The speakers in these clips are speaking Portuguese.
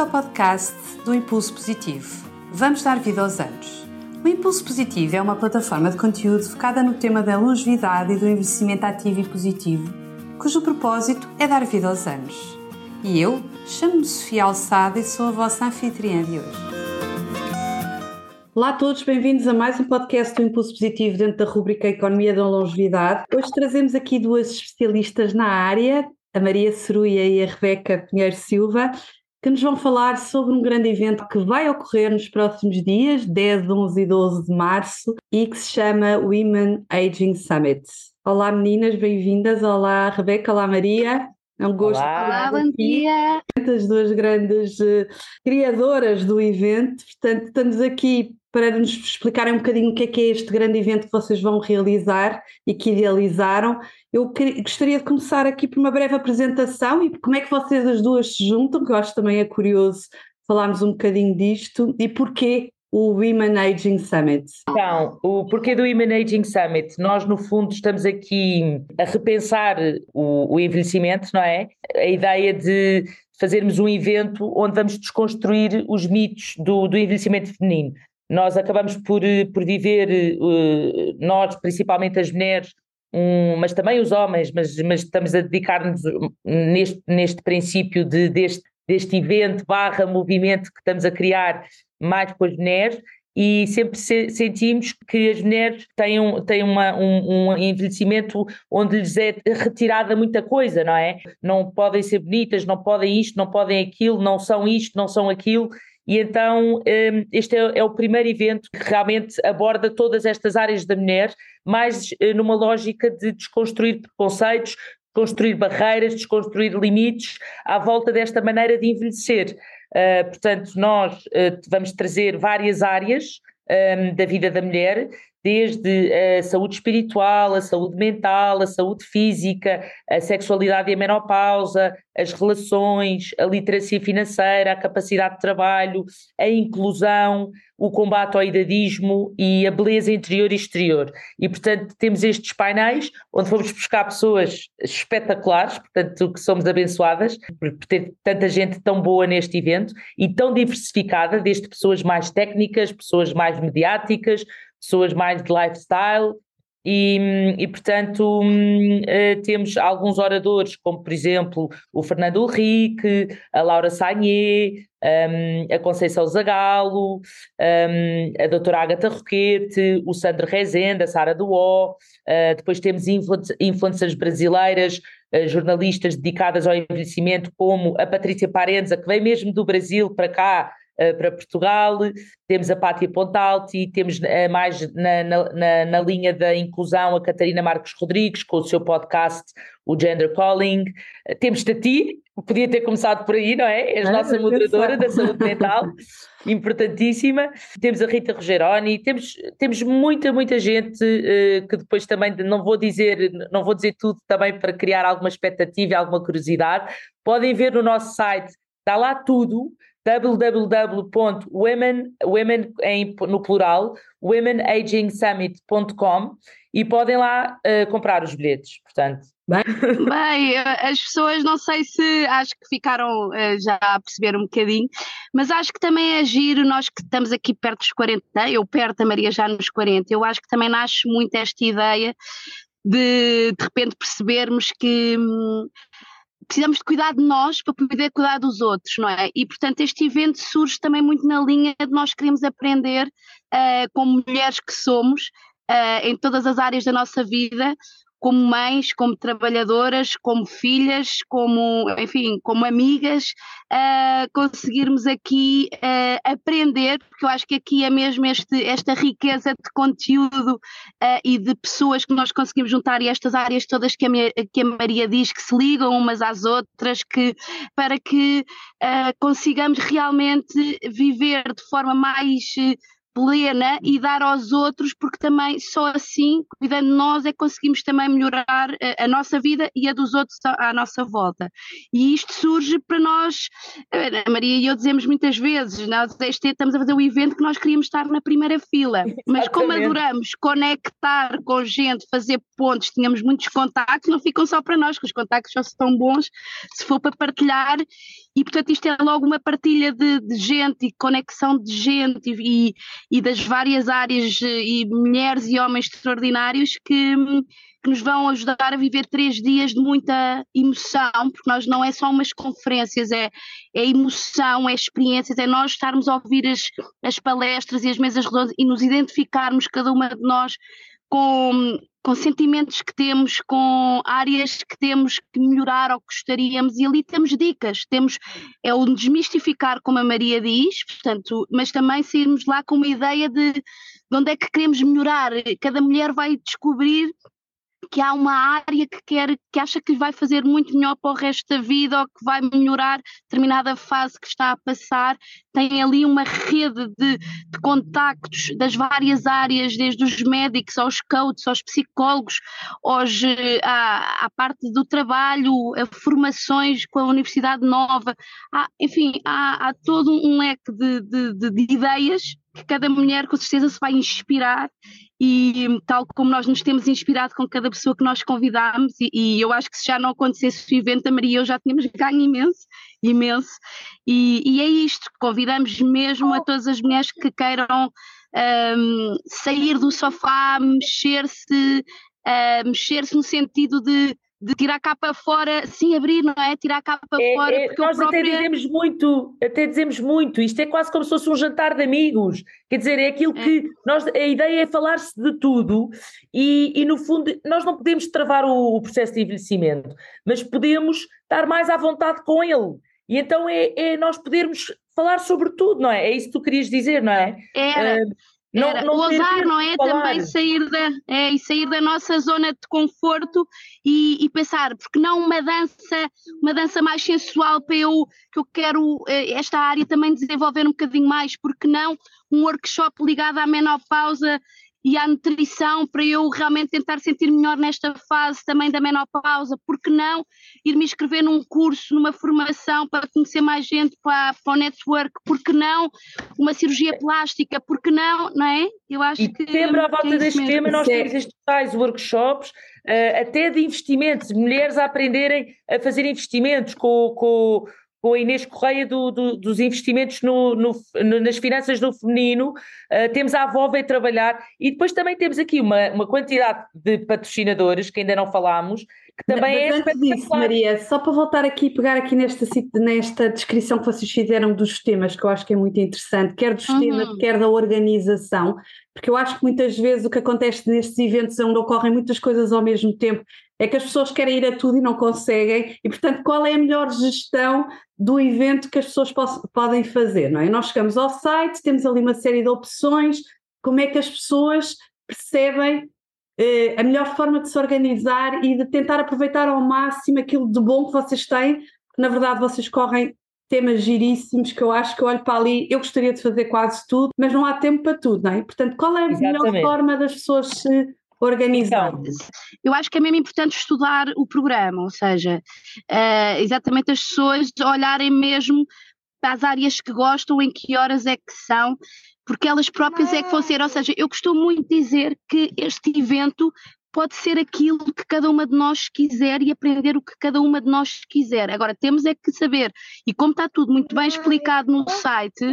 podcast do Impulso Positivo. Vamos dar vida aos anos. O Impulso Positivo é uma plataforma de conteúdo focada no tema da longevidade e do envelhecimento ativo e positivo, cujo propósito é dar vida aos anos. E eu chamo-me Sofia Alçada e sou a vossa anfitriã de hoje. Olá a todos, bem-vindos a mais um podcast do Impulso Positivo dentro da rubrica Economia da Longevidade. Hoje trazemos aqui duas especialistas na área, a Maria Ceruia e a Rebeca Pinheiro Silva, que nos vão falar sobre um grande evento que vai ocorrer nos próximos dias, 10, 11 e 12 de março, e que se chama Women Aging Summit. Olá meninas, bem-vindas. Olá Rebeca, olá Maria. É um gosto. Olá, bom dia. As duas grandes criadoras do evento, portanto estamos aqui para nos explicarem um bocadinho o que é este grande evento que vocês vão realizar e que idealizaram. Eu gostaria de começar aqui por uma breve apresentação e como é que vocês as duas se juntam, que eu acho também é curioso falarmos um bocadinho disto, e porquê o Women Aging Summit. Então, o porquê do Women Aging Summit? Nós, no fundo, estamos aqui a repensar o envelhecimento, não é? A ideia de fazermos um evento onde vamos desconstruir os mitos do envelhecimento feminino. Nós acabamos por viver, nós, principalmente as mulheres, mas também os homens, mas estamos a dedicar-nos neste princípio deste evento / movimento que estamos a criar mais com as mulheres, e sempre sentimos que as mulheres têm um envelhecimento onde lhes é retirada muita coisa, não é? Não podem ser bonitas, não podem isto, não podem aquilo, não são isto, não são aquilo. E então este é o primeiro evento que realmente aborda todas estas áreas da mulher, mais numa lógica de desconstruir preconceitos, desconstruir barreiras, desconstruir limites à volta desta maneira de envelhecer. Portanto, nós vamos trazer várias áreas da vida da mulher, desde a saúde espiritual, a saúde mental, a saúde física, a sexualidade e a menopausa, as relações, a literacia financeira, a capacidade de trabalho, a inclusão, o combate ao idadismo e a beleza interior e exterior. E, portanto, temos estes painéis onde vamos buscar pessoas espetaculares, portanto, que somos abençoadas por ter tanta gente tão boa neste evento e tão diversificada, desde pessoas mais técnicas, pessoas mais mediáticas, pessoas mais de lifestyle e portanto, temos alguns oradores, como por exemplo o Fernando Henrique, a Laura Sagnier, a Conceição Zagalo, a doutora Ágata Roquete, o Sandro Rezende, a Sara Duó, depois temos influencers brasileiras, jornalistas dedicadas ao envelhecimento, como a Patrícia Parenza, que veio mesmo do Brasil para cá, para Portugal, temos a Pátia Pontalti, temos mais na linha da inclusão a Catarina Marcos Rodrigues, com o seu podcast, o Gender Calling, temos Tati, podia ter começado por aí, não é? És nossa moderadora da saúde mental, importantíssima, temos a Rita Rogeroni, temos muita gente que depois também, não vou dizer tudo também para criar alguma expectativa e alguma curiosidade, podem ver no nosso site, está lá tudo, www.women no plural, womenagingsummit.com, e podem lá comprar os bilhetes, portanto. Bem, as pessoas não sei se acho que ficaram já a perceber um bocadinho, mas acho que também é giro, nós que estamos aqui perto dos 40, eu perto, a Maria já nos 40, eu acho que também nasce muito esta ideia de repente percebermos que precisamos de cuidar de nós para poder cuidar dos outros, não é? E, portanto, este evento surge também muito na linha de nós queremos aprender, como mulheres que somos, em todas as áreas da nossa vida, como mães, como trabalhadoras, como filhas, enfim, como amigas, conseguirmos aqui aprender, porque eu acho que aqui é mesmo esta riqueza de conteúdo e de pessoas que nós conseguimos juntar, e estas áreas todas que a Maria diz, que se ligam umas às outras, para que consigamos realmente viver de forma mais plena e dar aos outros, porque também só assim, cuidando de nós, é que conseguimos também melhorar a nossa vida e a dos outros à nossa volta. E isto surge para nós, a Maria e eu dizemos muitas vezes, nós estamos a fazer um evento que nós queríamos estar na primeira fila, mas como adoramos conectar com gente, fazer pontos, tínhamos muitos contactos, não ficam só para nós, que os contactos só são bons se for para partilhar. E portanto isto é logo uma partilha de gente e conexão de gente e das várias áreas e mulheres e homens extraordinários que nos vão ajudar a viver 3 dias de muita emoção, porque nós não é só umas conferências, é emoção, é experiências, é nós estarmos a ouvir as palestras e as mesas redondas e nos identificarmos cada uma de nós com sentimentos que temos, com áreas que temos que melhorar ou que gostaríamos, e ali temos dicas, é o desmistificar, como a Maria diz, portanto, mas também sairmos lá com uma ideia de onde é que queremos melhorar. Cada mulher vai descobrir que há uma área que acha que lhe vai fazer muito melhor para o resto da vida ou que vai melhorar determinada fase que está a passar. Tem ali uma rede de contactos das várias áreas, desde os médicos aos coaches, aos psicólogos, à parte do trabalho, a formações com a Universidade Nova. Enfim, há todo um leque de ideias que cada mulher com certeza se vai inspirar, e tal como nós nos temos inspirado com cada pessoa que nós convidamos, e eu acho que se já não acontecesse o evento, a Maria e eu já tínhamos ganho imenso, e é isto, convidamos mesmo a todas as mulheres que queiram sair do sofá, mexer-se no sentido de tirar a capa fora, sim, abrir, não é? Tirar a capa fora. Porque nós até dizemos muito, isto é quase como se fosse um jantar de amigos, quer dizer, é aquilo que a ideia é falar-se de tudo e no fundo nós não podemos travar o processo de envelhecimento, mas podemos estar mais à vontade com ele, e então é nós podermos falar sobre tudo, não é? É isso que tu querias dizer, não é? Não ousar, não é? Também sair da nossa zona de conforto e pensar, porque não uma dança mais sensual para que eu quero esta área também desenvolver um bocadinho mais, porque não um workshop ligado à menopausa e à nutrição para eu realmente tentar sentir melhor nesta fase também da menopausa, porque não ir-me inscrever num curso, numa formação para conhecer mais gente, para o network, porque não uma cirurgia plástica, porque não é? Eu acho que sempre à volta deste tema nós temos estes tais workshops, até de investimentos, mulheres a aprenderem a fazer investimentos com a Inês Correia dos investimentos nas finanças do feminino, temos a Avó Veio Trabalhar, e depois também temos aqui uma quantidade de patrocinadores que ainda não falámos, que também é espetacular. Disso, Maria, só para voltar aqui e pegar aqui nesta descrição que vocês fizeram dos temas, que eu acho que é muito interessante, quer dos temas, quer da organização, porque eu acho que muitas vezes o que acontece nestes eventos onde ocorrem muitas coisas ao mesmo tempo é que as pessoas querem ir a tudo e não conseguem, e portanto qual é a melhor gestão do evento que as pessoas podem fazer, não é? Nós chegamos ao site, temos ali uma série de opções, como é que as pessoas percebem a melhor forma de se organizar e de tentar aproveitar ao máximo aquilo de bom que vocês têm, porque na verdade vocês correm temas giríssimos que eu acho que eu olho para ali, eu gostaria de fazer quase tudo, mas não há tempo para tudo, não é? Portanto, qual é a melhor forma das pessoas se organizar? Então, eu acho que é mesmo importante estudar o programa, ou seja, exatamente as pessoas olharem mesmo para as áreas que gostam, em que horas é que são, porque elas próprias é que vão ser, ou seja, eu costumo muito dizer que este evento pode ser aquilo que cada uma de nós quiser e aprender o que cada uma de nós quiser. Agora, temos é que saber, e como está tudo muito bem explicado no site,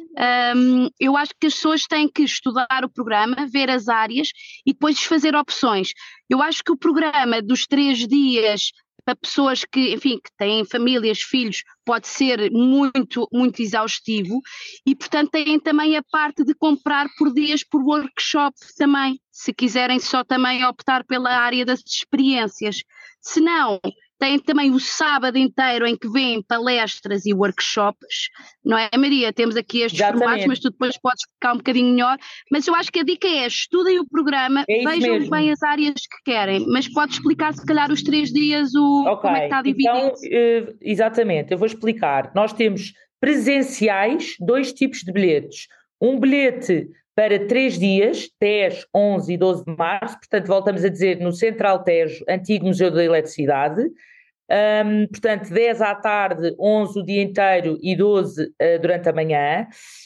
eu acho que as pessoas têm que estudar o programa, ver as áreas e depois fazer opções. Eu acho que o programa dos 3 dias para pessoas que, enfim, que têm famílias, filhos, pode ser muito, muito exaustivo, e portanto têm também a parte de comprar por dias por workshop também, se quiserem só também optar pela área das experiências. Se não, têm também o sábado inteiro em que vêm palestras e workshops, não é, Maria? Temos aqui estes formatos, mas tu depois podes explicar um bocadinho melhor, mas eu acho que a dica é, estudem o programa, vejam bem as áreas que querem, mas podes explicar se calhar os 3 dias como é que está dividido. Então, exatamente, eu vou explicar. Nós temos presenciais 2 tipos de bilhetes. um bilhete para 3 dias, 10, 11 e 12 de março, portanto voltamos a dizer no Central Tejo, antigo Museu da Eletricidade, portanto 10 à tarde, 11 o dia inteiro e 12 durante a manhã,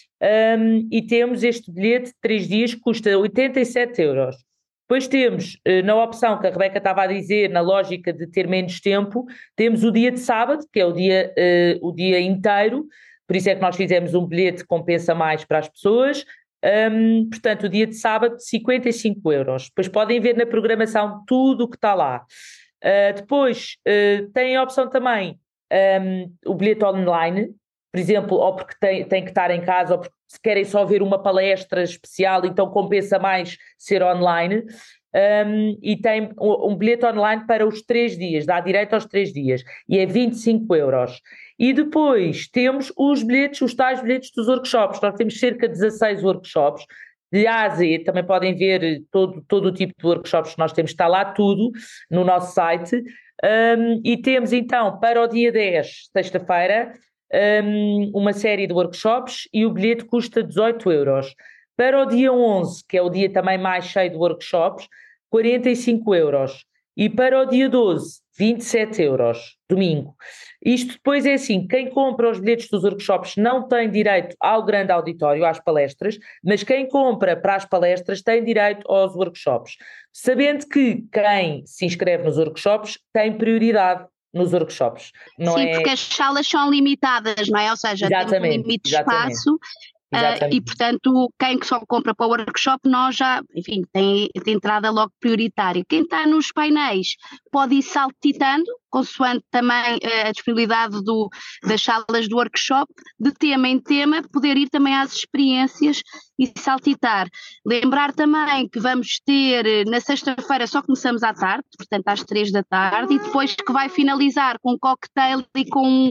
e temos este bilhete de 3 dias que custa 87 euros. Depois temos, na opção que a Rebeca estava a dizer, na lógica de ter menos tempo, temos o dia de sábado, que é o dia inteiro, por isso é que nós fizemos um bilhete que compensa mais para as pessoas. Portanto, o dia de sábado, 55 euros. Depois podem ver na programação tudo o que está lá. Depois tem a opção também o bilhete online, por exemplo, ou porque tem que estar em casa, ou porque se querem só ver uma palestra especial, então compensa mais ser online. E tem um bilhete online para os 3 dias, dá direito aos 3 dias, e é 25 euros. E depois temos os tais bilhetes dos workshops. Nós temos cerca de 16 workshops, de A a Z, também podem ver todo o tipo de workshops que nós temos, está lá tudo no nosso site. E temos então para o dia 10, sexta-feira, uma série de workshops e o bilhete custa 18 euros. Para o dia 11, que é o dia também mais cheio de workshops, 45 euros. E para o dia 12, 27 euros, domingo. Isto depois é assim, quem compra os bilhetes dos workshops não tem direito ao grande auditório, às palestras, mas quem compra para as palestras tem direito aos workshops. Sabendo que quem se inscreve nos workshops tem prioridade nos workshops. Sim, porque as salas são limitadas, não é? Ou seja, temos um limite de espaço. E, portanto, quem só compra para o workshop, nós já, enfim, tem entrada logo prioritária. Quem está nos painéis pode ir saltitando, consoante também a disponibilidade das salas do workshop, de tema em tema, poder ir também às experiências e saltitar. Lembrar também que vamos ter, na sexta-feira só começamos à tarde, portanto às 3 da tarde, e depois que vai finalizar com um cocktail e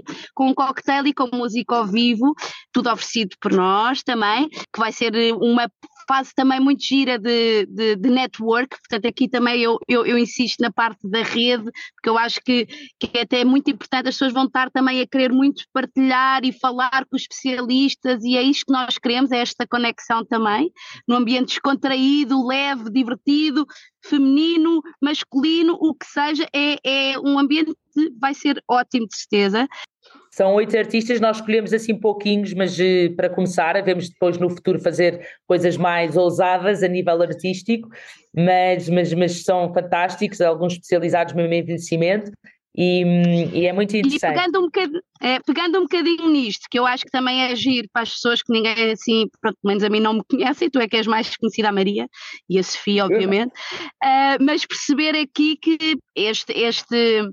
com música ao vivo, tudo oferecido por nós também, que vai ser uma fase também muito gira de network, portanto aqui também eu insisto na parte da rede, porque eu acho que é até muito importante, as pessoas vão estar também a querer muito partilhar e falar com os especialistas, e é isto que nós queremos, é esta conexão também, num ambiente descontraído, leve, divertido, feminino, masculino, o que seja, é um ambiente que vai ser ótimo de certeza. São 8 artistas, nós escolhemos assim pouquinhos, mas para começar, devemos depois no futuro fazer coisas mais ousadas a nível artístico, mas são fantásticos, alguns especializados mesmo em envelhecimento, e é muito interessante. E pegando um bocadinho nisto, que eu acho que também é giro para as pessoas que ninguém assim, pronto, pelo menos a mim não me conhece, e tu é que és mais conhecida, a Maria e a Sofia, obviamente, mas perceber aqui que este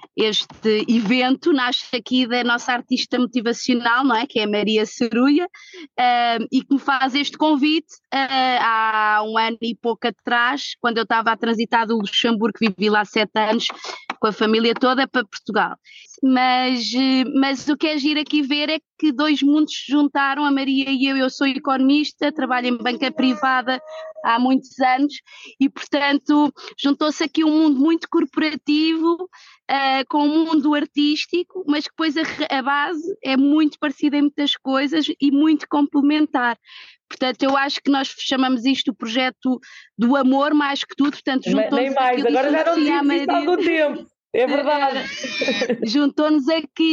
evento nasce aqui da nossa artista motivacional, não é? Que é a Maria Ceruia, e que me faz este convite há um ano e pouco atrás, quando eu estava a transitar do Luxemburgo, vivi lá 7 anos com a família toda para Portugal. Mas o que é giro aqui ver é que 2 mundos se juntaram, a Maria e eu sou economista, trabalho em banca privada há muitos anos e, portanto, juntou-se aqui um mundo muito corporativo com um mundo artístico, mas que depois a base é muito parecida em muitas coisas e muito complementar. Portanto, eu acho que nós chamamos isto o projeto do amor mais que tudo, portanto, juntou-nos nem mais, agora já não dizemos isto há algum tempo. É verdade. Juntou-nos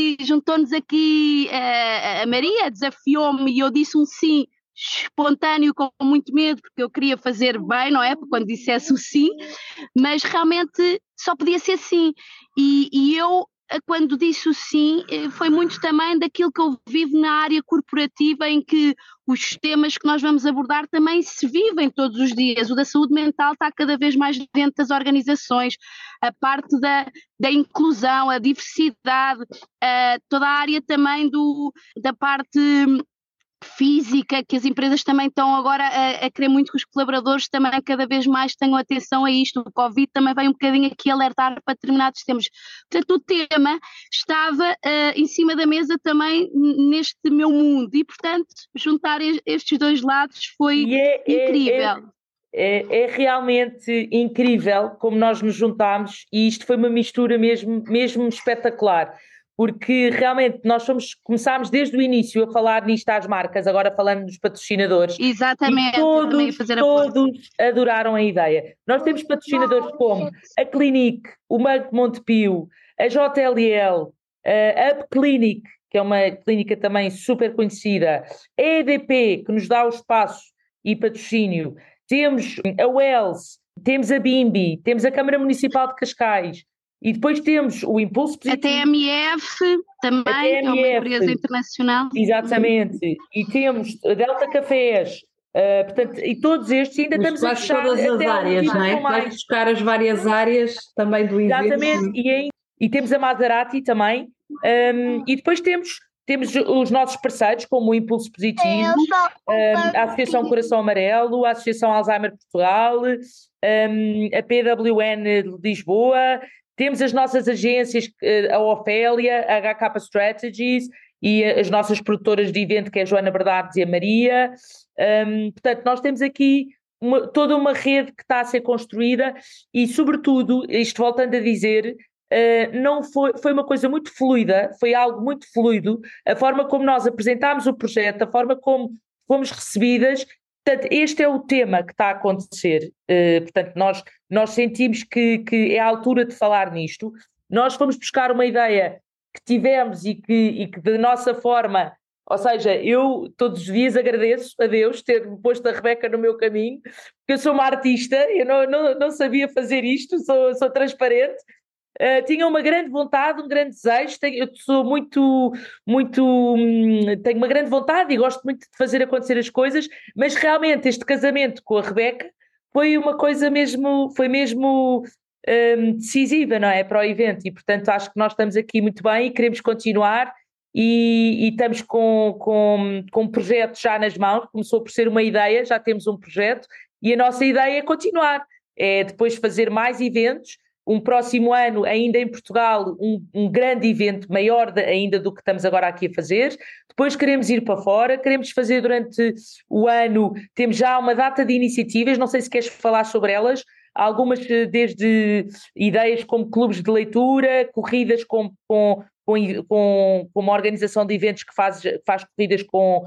aqui a Maria, desafiou-me e eu disse um sim espontâneo, com muito medo, porque eu queria fazer bem, não é? Quando dissesse o sim, mas realmente só podia ser sim. E eu, quando disse o sim, foi muito também daquilo que eu vivo na área corporativa, em que os temas que nós vamos abordar também se vivem todos os dias. O da saúde mental está cada vez mais dentro das organizações, a parte da inclusão, a diversidade, toda a área também da parte física, que as empresas também estão agora a querer muito que os colaboradores também cada vez mais tenham atenção a isto. O Covid também veio um bocadinho aqui alertar para determinados temas. Portanto, o tema estava em cima da mesa também neste meu mundo e, portanto, juntar estes 2 lados foi incrível. É realmente incrível como nós nos juntámos e isto foi uma mistura mesmo espetacular. porque realmente começámos desde o início a falar nisto às marcas, agora falando dos patrocinadores. Exatamente, e todos adoraram a ideia. Nós temos patrocinadores como a Clinique, o Banco Montepio, a JLL, a Up Clinic, que é uma clínica também super conhecida, a EDP, que nos dá o espaço e patrocínio, temos a Wells, temos a Bimbi, temos a Câmara Municipal de Cascais, e depois temos o Impulso Positivo. A TMF também, que é uma empresa internacional. Exatamente. E temos a Delta Cafés, portanto, e todos estes ainda estamos a fechar todas as áreas, não é? Vais buscar as várias áreas também do evento. Exatamente, e temos a Maserati também, e depois temos os nossos parceiros, como o Impulso Positivo, a Associação Coração Amarelo, a Associação Alzheimer Portugal, a PWN de Lisboa, temos as nossas agências, a Ofélia, a HK Strategies e as nossas produtoras de evento, que é a Joana Bernardes e a Maria. Portanto, nós temos aqui toda uma rede que está a ser construída e, sobretudo, isto voltando a dizer, não foi uma coisa muito fluida, foi algo muito fluido, a forma como nós apresentámos o projeto, a forma como fomos recebidas. Portanto, este é o tema que está a acontecer. Portanto, nós sentimos que é a altura de falar nisto. Nós fomos buscar uma ideia que tivemos e que da nossa forma, ou seja, eu todos os dias agradeço a Deus ter posto a Rebeca no meu caminho, porque eu sou uma artista, eu não sabia fazer isto, sou transparente. Tinha uma grande vontade, um grande desejo, eu sou tenho uma grande vontade e gosto muito de fazer acontecer as coisas, mas realmente este casamento com a Rebeca foi uma coisa mesmo, decisiva, não é, para o evento, e portanto acho que nós estamos aqui muito bem e queremos continuar e estamos com um projeto já nas mãos. Começou por ser uma ideia, já temos um projeto e a nossa ideia é continuar, é depois fazer mais eventos. Um próximo ano, ainda em Portugal, um grande evento, maior ainda do que estamos agora aqui a fazer. Depois queremos ir para fora, queremos fazer durante o ano, temos já uma data de iniciativas, não sei se queres falar sobre elas, algumas desde ideias como clubes de leitura, corridas com uma organização de eventos que faz corridas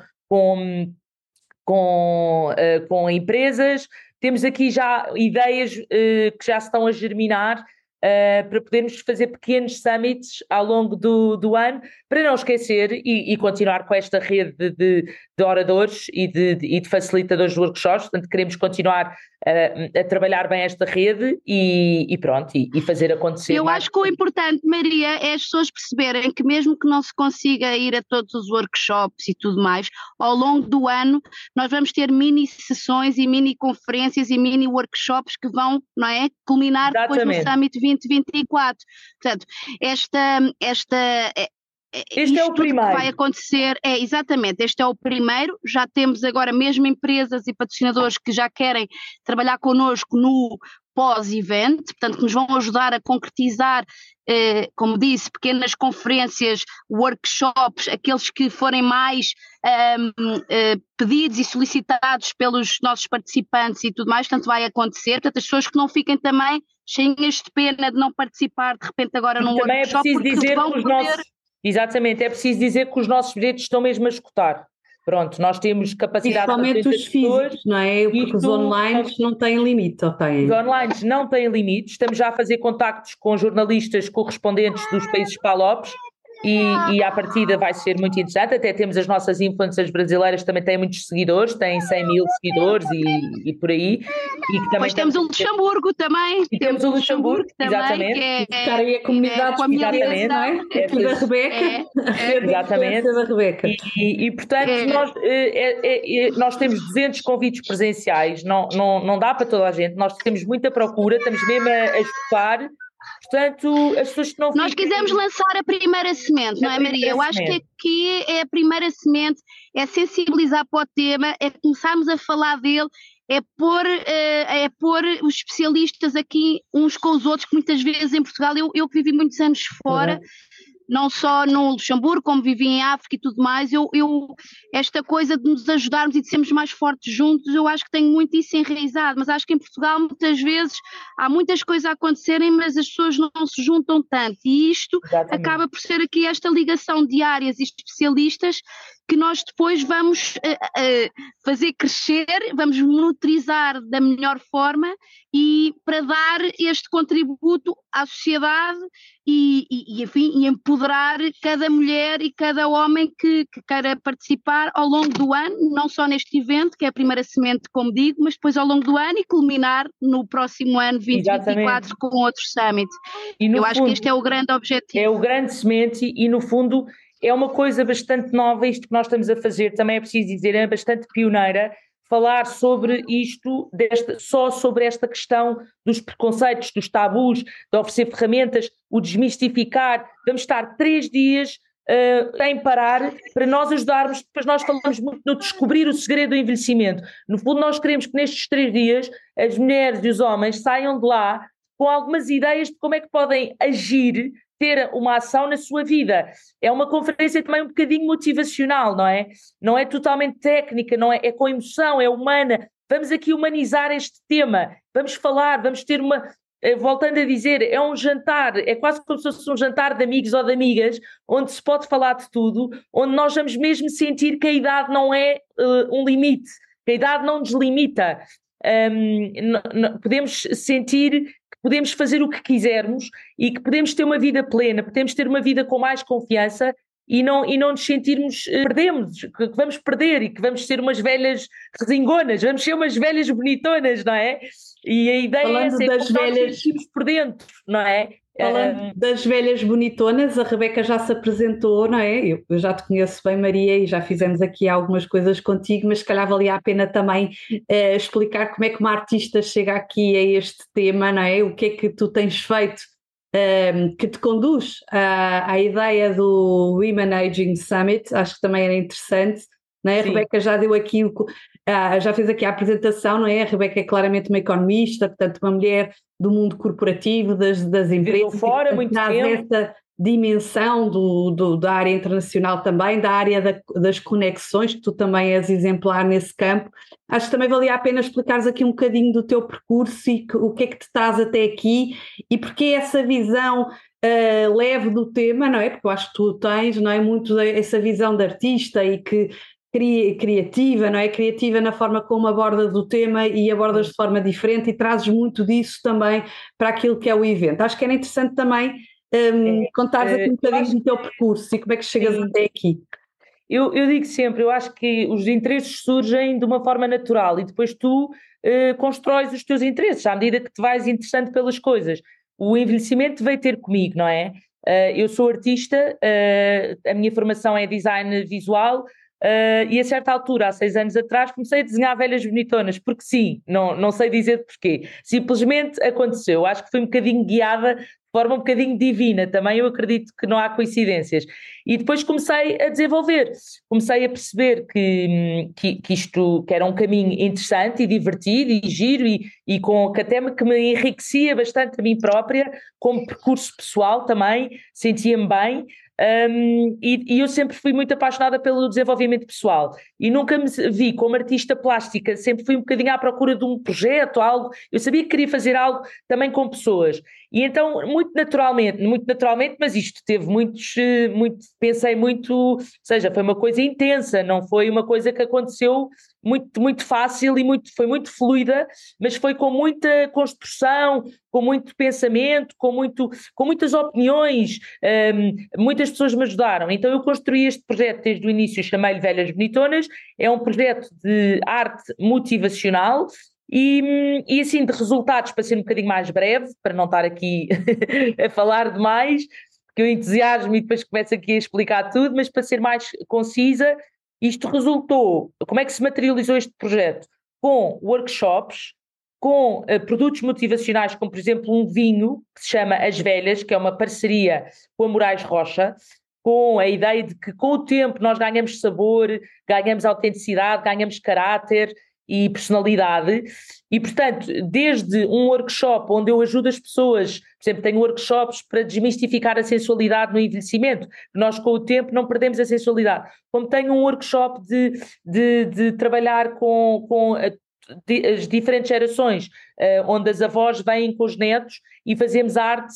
com empresas. Temos aqui já ideias que já se estão a germinar para podermos fazer pequenos summits ao longo do ano, para não esquecer e continuar com esta rede de oradores e de facilitadores de workshops. Portanto, queremos continuar a trabalhar bem esta rede e pronto, e fazer acontecer. Eu acho que o importante, Maria, é as pessoas perceberem que mesmo que não se consiga ir a todos os workshops e tudo mais, ao longo do ano nós vamos ter mini sessões e mini conferências e mini workshops que vão, não é, culminar depois no Summit 2024. Portanto, este é o primeiro que vai acontecer, exatamente, este é o primeiro. Já temos agora mesmo empresas e patrocinadores que já querem trabalhar connosco no pós-event, portanto que nos vão ajudar a concretizar, como disse, pequenas conferências, workshops, aqueles que forem mais pedidos e solicitados pelos nossos participantes e tudo mais. Portanto vai acontecer, portanto as pessoas que não fiquem também cheias de pena de não participar de repente agora num workshop, é preciso dizer vão poder... Exatamente, é preciso dizer que os nossos bilhetes estão mesmo a esgotar. Pronto, nós temos capacidade... Principalmente os físicos, não é? Porque os online não têm limite, ou têm? Os online não têm limites. Estamos já a fazer contactos com jornalistas correspondentes dos países PALOPs e à partida vai ser muito interessante. Até temos as nossas influencers brasileiras, também têm muitos seguidores, têm 100 mil seguidores e por aí. E que também temos o Luxemburgo também. E temos o Luxemburgo, exatamente. Buscar aí a comunidade portuguesa, não é? Aqui da Rebeca. Exatamente. Da Rebeca. E portanto, nós temos 200 convites presenciais, não dá para toda a gente, nós temos muita procura, estamos mesmo a escutar. Portanto, as pessoas que não... Nós quisemos lançar a primeira semente, não é, Maria? Eu acho que aqui é a primeira semente, é sensibilizar para o tema, é começarmos a falar dele, é pôr os especialistas aqui uns com os outros, que muitas vezes em Portugal, eu que vivi muitos anos fora, não só no Luxemburgo, como vivi em África e tudo mais, esta coisa de nos ajudarmos e de sermos mais fortes juntos, eu acho que tenho muito isso enraizado, mas acho que em Portugal muitas vezes há muitas coisas a acontecerem, mas as pessoas não se juntam tanto, e isto acaba por ser aqui esta ligação de áreas e especialistas que nós depois vamos fazer crescer, vamos monitorizar da melhor forma e para dar este contributo à sociedade enfim, e empoderar cada mulher e cada homem que queira participar ao longo do ano, não só neste evento, que é a primeira semente, como digo, mas depois ao longo do ano e culminar no próximo ano 2024 com outro summit. Eu acho que este é o grande objetivo. É o grande semente e no fundo é uma coisa bastante nova isto que nós estamos a fazer, também é preciso dizer, é bastante pioneira, falar sobre isto, só sobre esta questão dos preconceitos, dos tabus, de oferecer ferramentas, o desmistificar. Vamos estar 3 dias sem parar para nós ajudarmos, depois nós falamos muito no descobrir o segredo do envelhecimento. No fundo nós queremos que nestes 3 dias as mulheres e os homens saiam de lá com algumas ideias de como é que podem agir, ter uma ação na sua vida. É uma conferência também um bocadinho motivacional, não é? Não é totalmente técnica, não é? É com emoção, é humana. Vamos aqui humanizar este tema, vamos falar, vamos ter uma... Voltando a dizer, é um jantar, é quase como se fosse um jantar de amigos ou de amigas, onde se pode falar de tudo, onde nós vamos mesmo sentir que a idade não é um limite, que a idade não nos limita. Podemos sentir podemos fazer o que quisermos e que podemos ter uma vida plena, podemos ter uma vida com mais confiança e não nos sentirmos, perdemos, que vamos perder e que vamos ser umas velhas resingonas, vamos ser umas velhas bonitonas, não é? E a ideia é essa, é como nós nos sentimos por dentro, não é? Falando das velhas bonitonas, a Rebeca já se apresentou, não é? Eu já te conheço bem, Maria, e já fizemos aqui algumas coisas contigo, mas se calhar valia a pena também explicar como é que uma artista chega aqui a este tema, não é? O que é que tu tens feito que te conduz à ideia do Women Aging Summit. Acho que também era interessante, não é? A Rebeca já deu aqui, já fez aqui a apresentação, não é? A Rebeca é claramente uma economista, portanto uma mulher do mundo corporativo, das empresas, fora, muito tempo. Essa dimensão da área internacional também, da área das conexões, que tu também és exemplar nesse campo. Acho que também valia a pena explicares aqui um bocadinho do teu percurso e o que é que te estás até aqui e porque essa visão leve do tema, não é? Porque eu acho que tu tens, não é, muito essa visão de artista e que criativa, não é? Criativa na forma como abordas o tema e abordas de forma diferente e trazes muito disso também para aquilo que é o evento. Acho que era interessante também contares aqui um bocadinho do teu percurso e como é que chegas até aqui. Eu digo sempre, eu acho que os interesses surgem de uma forma natural e depois tu constróis os teus interesses à medida que te vais interessando pelas coisas. O envelhecimento veio ter comigo, não é? Eu sou artista, a minha formação é design visual, e a certa altura, há 6 anos atrás, comecei a desenhar velhas bonitonas, porque sim, não sei dizer porquê, simplesmente aconteceu. Acho que fui um bocadinho guiada de forma um bocadinho divina, também eu acredito que não há coincidências. E depois comecei a desenvolver, comecei a perceber que isto que era um caminho interessante e divertido e giro e que até que me enriquecia bastante a mim própria, como percurso pessoal também, sentia-me bem. E eu sempre fui muito apaixonada pelo desenvolvimento pessoal e nunca me vi como artista plástica, sempre fui um bocadinho à procura de um projeto, algo, eu sabia que queria fazer algo também com pessoas e então muito naturalmente, mas isto teve pensei muito, ou seja, foi uma coisa intensa, não foi uma coisa que aconteceu muito fácil e foi muito fluida, mas foi com muita construção, com muito pensamento, com muitas opiniões, muitas pessoas me ajudaram, então eu construí este projeto desde o início, chamei-lhe Velhas Bonitonas, é um projeto de arte motivacional e assim de resultados, para ser um bocadinho mais breve, para não estar aqui a falar demais, porque eu entusiasmo e depois começo aqui a explicar tudo, mas para ser mais concisa, isto resultou, como é que se materializou este projeto? Com workshops, com produtos motivacionais, como por exemplo um vinho que se chama As Velhas, que é uma parceria com a Moraes Rocha, com a ideia de que com o tempo nós ganhamos sabor, ganhamos autenticidade, ganhamos caráter e personalidade, e portanto, desde um workshop onde eu ajudo as pessoas, por exemplo, tenho workshops para desmistificar a sensualidade no envelhecimento, nós com o tempo não perdemos a sensualidade, como tenho um workshop de trabalhar com as diferentes gerações, onde as avós vêm com os netos e fazemos arte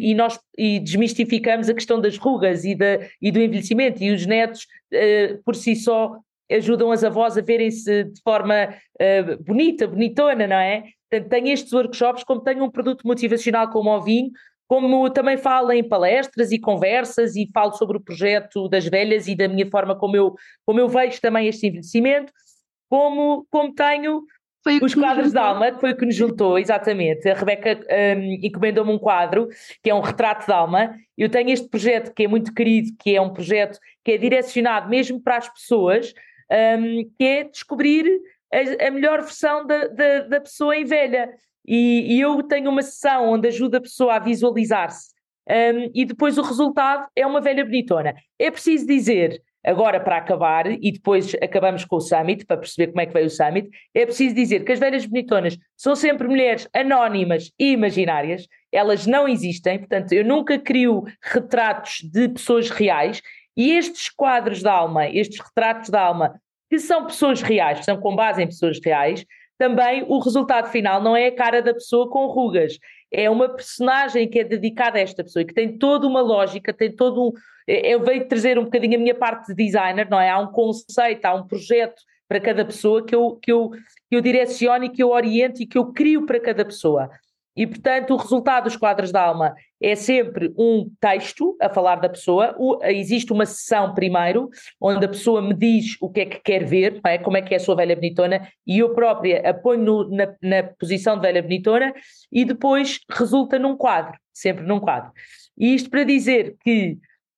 e desmistificamos a questão das rugas e do envelhecimento, e os netos por si só ajudam as avós a verem-se de forma bonitona, não é? Portanto, tenho estes workshops, como tenho um produto motivacional como o vinho, como também falo em palestras e conversas e falo sobre o projeto das velhas e da minha forma como eu vejo também este envelhecimento, como tenho os quadros de alma, que foi o que nos juntou, exatamente. A Rebeca encomendou-me um quadro, que é um retrato de alma. Eu tenho este projeto que é muito querido, que é um projeto que é direcionado mesmo para as pessoas, que é descobrir a melhor versão da pessoa em velha. E eu tenho uma sessão onde ajudo a pessoa a visualizar-se, e depois o resultado é uma velha bonitona. É preciso dizer, agora para acabar, e depois acabamos com o Summit, para perceber como é que veio o Summit, é preciso dizer que as velhas bonitonas são sempre mulheres anónimas e imaginárias, elas não existem, portanto eu nunca crio retratos de pessoas reais, e estes quadros de alma, estes retratos de alma, que são pessoas reais, são com base em pessoas reais, também o resultado final não é a cara da pessoa com rugas, é uma personagem que é dedicada a esta pessoa e que tem toda uma lógica, tem todo um... Eu venho trazer um bocadinho a minha parte de designer, não é? Há um conceito, há um projeto para cada pessoa que eu direciono e que eu oriento e que eu crio para cada pessoa. E, portanto, o resultado dos quadros de alma é sempre um texto a falar da pessoa. Existe uma sessão primeiro, onde a pessoa me diz o que é que quer ver, não é? Como é que é a sua velha bonitona, e eu própria a ponho na posição de velha bonitona, e depois resulta num quadro, sempre num quadro. E isto para dizer que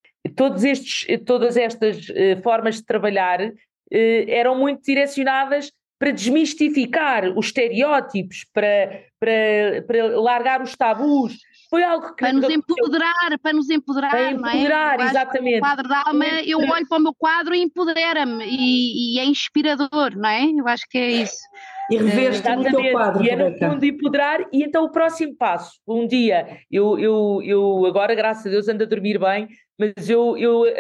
todas estas formas de trabalhar eram muito direcionadas para desmistificar os estereótipos, para largar os tabus. Foi algo que... Para nos empoderar, não é? Exatamente. O quadro da alma, eu olho para o meu quadro e empodera-me, e é inspirador, não é? Eu acho que é isso. E reveste no teu quadro. E é no fundo empoderar. E então o próximo passo, um dia, eu agora, graças a Deus, ando a dormir bem, mas eu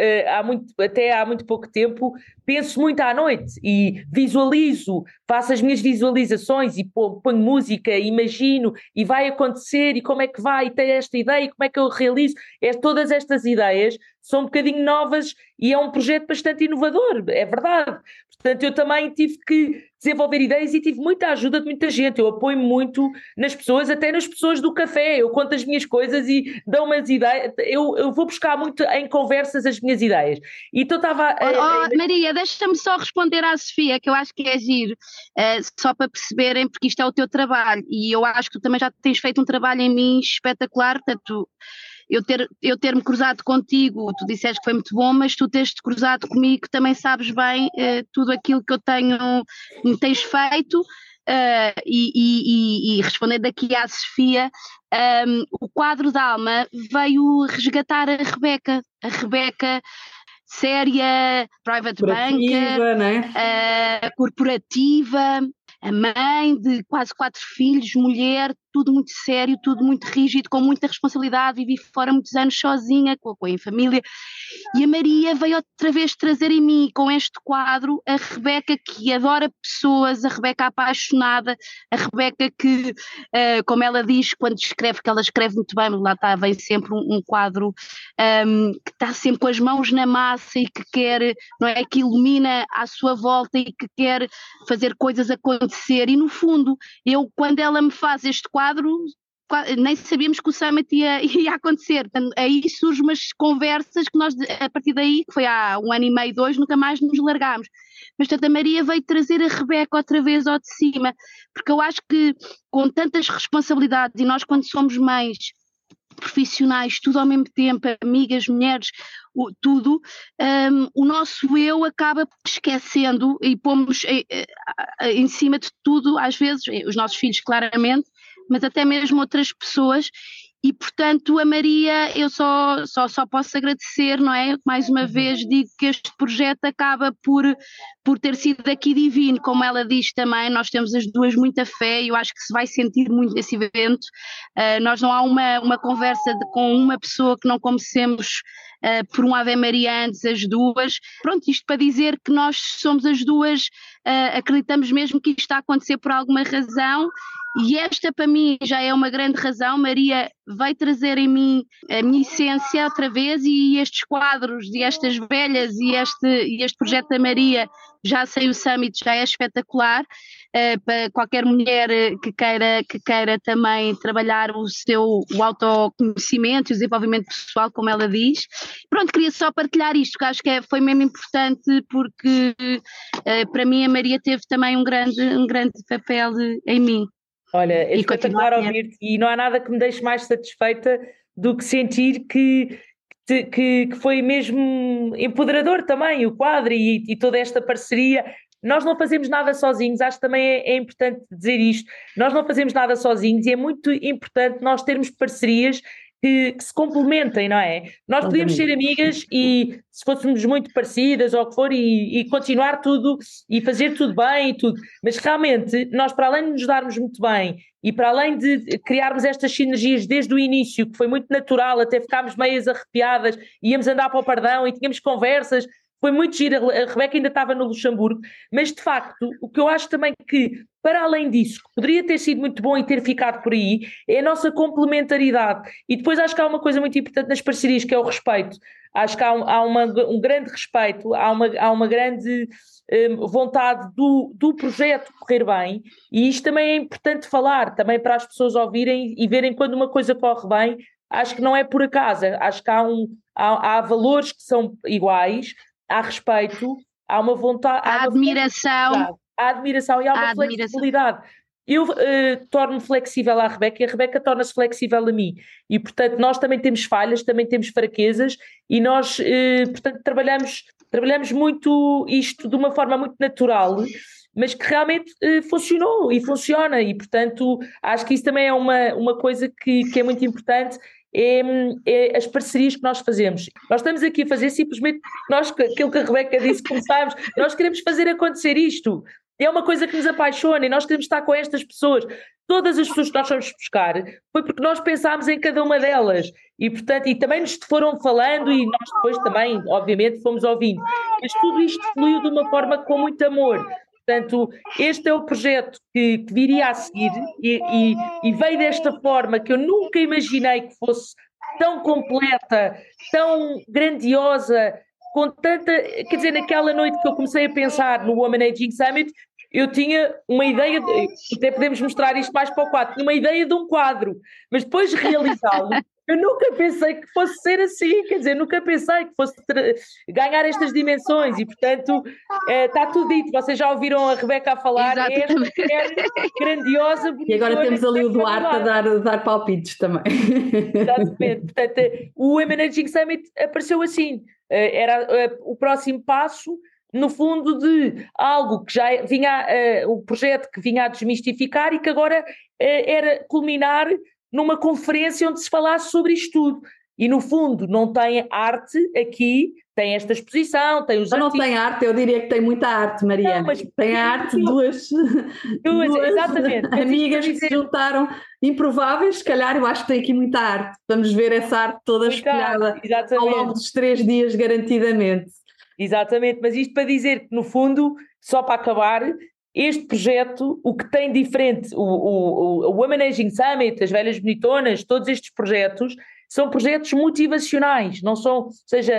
até há muito pouco tempo penso muito à noite e visualizo, faço as minhas visualizações e ponho música, imagino, e vai acontecer, e como é que vai, e tenho esta ideia, e como é que eu realizo. Todas estas ideias são um bocadinho novas e é um projeto bastante inovador, é verdade. Portanto, eu também tive que desenvolver ideias e tive muita ajuda de muita gente. Eu apoio muito nas pessoas, até nas pessoas do café. Eu conto as minhas coisas e dou umas ideias. Eu vou buscar muito em conversas as minhas ideias. E então estava... Maria, deixa-me só responder à Sofia, que eu acho que é giro, só para perceberem, porque isto é o teu trabalho, e eu acho que tu também já tens feito um trabalho em mim espetacular, portanto... Eu ter-me cruzado contigo, tu disseste que foi muito bom, mas tu teres-te cruzado comigo também sabes bem tudo aquilo que me tens feito, e respondendo aqui à Sofia, o quadro da alma veio resgatar a Rebeca séria, private banker, né? Corporativa, a mãe de quase 4 filhos, mulher, tudo muito sério, tudo muito rígido, com muita responsabilidade, vivi fora muitos anos sozinha, com a família, e a Maria veio outra vez trazer em mim, com este quadro, a Rebeca que adora pessoas, a Rebeca apaixonada, a Rebeca que, como ela diz, quando escreve, que ela escreve muito bem, lá está, vem sempre um quadro que está sempre com as mãos na massa e que quer, não é, que ilumina à sua volta e que quer fazer coisas acontecer, e no fundo, quando ela me faz este quadro, nem sabíamos que o Summit ia acontecer. Portanto, aí surgem umas conversas que nós, a partir daí, que foi há 1 ano e meio, 2, nunca mais nos largámos. Mas portanto, a Maria veio trazer a Rebeca outra vez ao de cima, porque eu acho que com tantas responsabilidades, e nós quando somos mães, profissionais, tudo ao mesmo tempo, amigas, mulheres, tudo, o nosso eu acaba esquecendo e pomos em cima de tudo, às vezes, os nossos filhos claramente, mas até mesmo outras pessoas, E, portanto, a Maria, eu só posso agradecer, não é? Mais uma vez digo que este projeto acaba por ter sido aqui divino, como ela diz também, nós temos as duas muita fé e eu acho que se vai sentir muito nesse evento. Nós não há uma conversa com uma pessoa que não comecemos por um Ave Maria antes, as duas. Pronto, isto para dizer que nós somos as duas, acreditamos mesmo que isto está a acontecer por alguma razão. E esta para mim já é uma grande razão. Maria vai trazer em mim a minha essência outra vez, e estes quadros e estas velhas e este projeto da Maria, já sei o Summit, já é espetacular, para qualquer mulher que queira também trabalhar o autoconhecimento e o desenvolvimento pessoal, como ela diz. Pronto, queria só partilhar isto, que acho que foi mesmo importante, porque para mim a Maria teve também um grande papel em mim. Olha, é espetacular ouvir-te, e não há nada que me deixe mais satisfeita do que sentir que foi mesmo empoderador também o quadro e toda esta parceria. Nós não fazemos nada sozinhos, acho que também é importante dizer isto. Nós não fazemos nada sozinhos e é muito importante nós termos parcerias que se complementem, não é? Nós podemos ser amigas e se fôssemos muito parecidas ou o que for e continuar tudo e fazer tudo bem e tudo, mas realmente nós, para além de nos darmos muito bem e para além de criarmos estas sinergias desde o início, que foi muito natural, até ficámos meias arrepiadas, íamos andar para o Pardão e tínhamos conversas, foi muito giro. A Rebeca ainda estava no Luxemburgo, mas de facto o que eu acho também que, para além disso, que poderia ter sido muito bom e ter ficado por aí, é a nossa complementaridade. E depois acho que há uma coisa muito importante nas parcerias, que é o respeito. Acho que há um grande respeito, há uma grande vontade do projeto correr bem, e isto também é importante falar, também para as pessoas ouvirem e verem quando uma coisa corre bem. Acho que não é por acaso, acho que há valores que são iguais, há respeito, há uma vontade, há admiração. Há admiração e há uma flexibilidade. Eu torno-me flexível à Rebeca e a Rebeca torna-se flexível a mim. E, portanto, nós também temos falhas, também temos fraquezas e nós, portanto, trabalhamos muito isto de uma forma muito natural, mas que realmente funcionou e funciona. E, portanto, acho que isso também é uma coisa que é muito importante. É as parcerias que nós fazemos. Nós estamos aqui a fazer simplesmente aquilo que a Rebeca disse, começámos, nós queremos fazer acontecer isto. É uma coisa que nos apaixona e nós queremos estar com estas pessoas. Todas as pessoas que nós fomos buscar foi porque nós pensámos em cada uma delas e, portanto, e também nos foram falando e nós depois também, obviamente, fomos ouvindo. Mas tudo isto fluiu de uma forma com muito amor. Portanto, este é o projeto que viria a seguir e veio desta forma que eu nunca imaginei que fosse tão completa, tão grandiosa, com tanta... Quer dizer, naquela noite que eu comecei a pensar no Women Aging Summit, eu tinha uma ideia, até podemos mostrar isto mais para o quadro, tinha uma ideia de um quadro, mas depois de realizá-lo, eu nunca pensei que fosse ser assim, quer dizer, nunca pensei que fosse ganhar estas dimensões e, portanto, está tudo dito. Vocês já ouviram a Rebeca a falar, é esta mulher grandiosa. E agora temos ali o Duarte a dar palpites também. Exatamente. Portanto, o Women Aging Summit apareceu assim, era o próximo passo, no fundo, de algo que já vinha, o projeto que vinha a desmistificar e que agora era culminar numa conferência onde se falasse sobre isto tudo. E, no fundo, não tem arte aqui, tem esta exposição, tem os artistas. Não tem arte, eu diria que tem muita arte, Maria. Não, mas tem a arte de duas exatamente. amigas que se juntaram, improváveis, se calhar eu acho que tem aqui muita arte. Vamos ver essa arte toda espelhada ao longo dos 3 dias, garantidamente. Exatamente, mas isto para dizer que, no fundo, só para acabar, este projeto, o que tem diferente, o Women Aging Summit, as Velhas Bonitonas, todos estes projetos, são projetos motivacionais, não são, ou seja,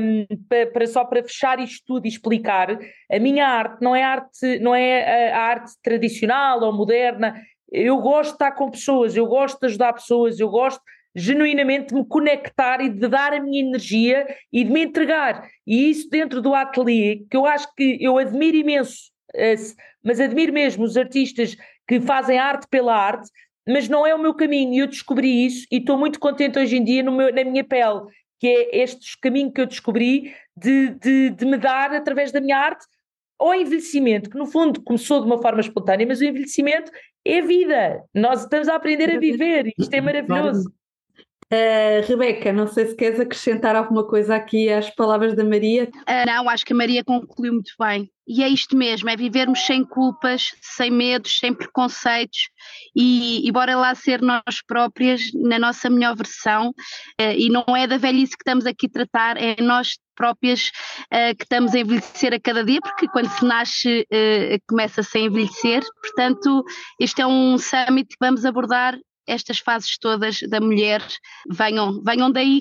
só para fechar isto tudo e explicar, a minha arte não é a arte tradicional ou moderna. Eu gosto de estar com pessoas, eu gosto de ajudar pessoas, eu gosto genuinamente de me conectar e de dar a minha energia e de me entregar. E isso dentro do ateliê, que eu acho que eu admiro imenso, mas admiro mesmo os artistas que fazem arte pela arte, mas não é o meu caminho, e eu descobri isso e estou muito contente hoje em dia na minha pele, que é este caminho que eu descobri de me dar através da minha arte ao envelhecimento, que no fundo começou de uma forma espontânea, mas o envelhecimento é vida, nós estamos a aprender a viver, isto é maravilhoso. Rebeca, não sei se queres acrescentar alguma coisa aqui às palavras da Maria. Não, acho que a Maria concluiu muito bem. E é isto mesmo, é vivermos sem culpas, sem medos, sem preconceitos e bora lá ser nós próprias na nossa melhor versão. E não é da velhice que estamos aqui a tratar, é nós próprias que estamos a envelhecer a cada dia, porque quando se nasce começa-se a envelhecer. Portanto, este é um summit que vamos abordar estas fases todas da mulher. Venham daí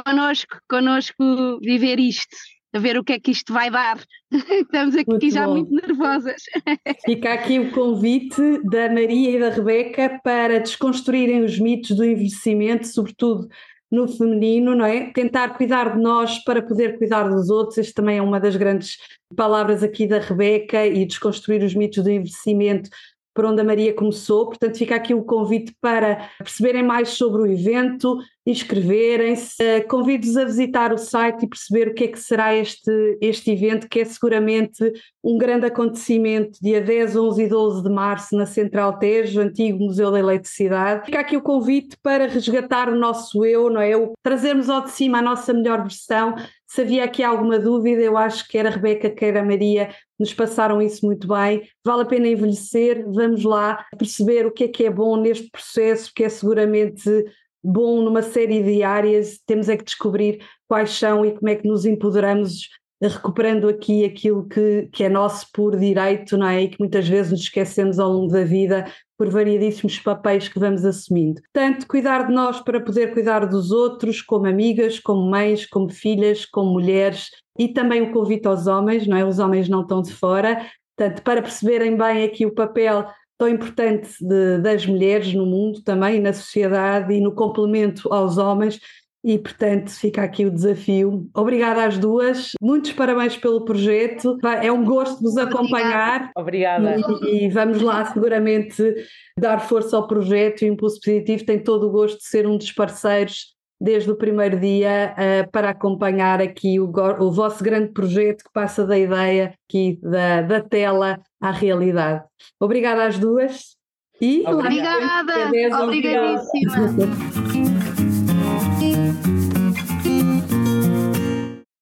connosco viver isto, a ver o que é que isto vai dar. Estamos aqui Muito já bom. muito nervosas. Fica aqui o convite da Maria e da Rebeca para desconstruírem os mitos do envelhecimento, sobretudo no feminino, não é? Tentar cuidar de nós para poder cuidar dos outros. Este também é uma das grandes palavras aqui da Rebeca, e desconstruir os mitos do envelhecimento, por onde a Maria começou. Portanto, fica aqui o convite para perceberem mais sobre o evento, inscreverem-se. Convido-vos a visitar o site e perceber o que é que será este evento, que é seguramente um grande acontecimento, dia 10, 11 e 12 de março, na Central Tejo, antigo Museu da Eletricidade. Fica aqui o convite para resgatar o nosso eu, não é? Trazermos ao de cima a nossa melhor versão. Se havia aqui alguma dúvida, eu acho que quer a Rebeca, quer a Maria nos passaram isso muito bem. Vale a pena envelhecer, vamos lá perceber o que é bom neste processo, que é seguramente bom numa série de áreas. Temos é que descobrir quais são e como é que nos empoderamos, recuperando aqui aquilo que é nosso por direito, não é? E que muitas vezes nos esquecemos ao longo da vida por variedíssimos papéis que vamos assumindo. Portanto, cuidar de nós para poder cuidar dos outros, como amigas, como mães, como filhas, como mulheres, e também o convite aos homens, não é? Os homens não estão de fora, portanto, para perceberem bem aqui o papel tão importante das mulheres no mundo também, na sociedade, e no complemento aos homens. E, portanto, fica aqui o desafio. Obrigada às duas, muitos parabéns pelo projeto, é um gosto vos acompanhar. Obrigada. E vamos lá seguramente dar força ao projeto. O Impulso Positivo tem todo o gosto de ser um dos parceiros desde o primeiro dia para acompanhar aqui o vosso grande projeto, que passa da ideia aqui da tela à realidade. Obrigada às duas. E obrigada, obrigadíssima.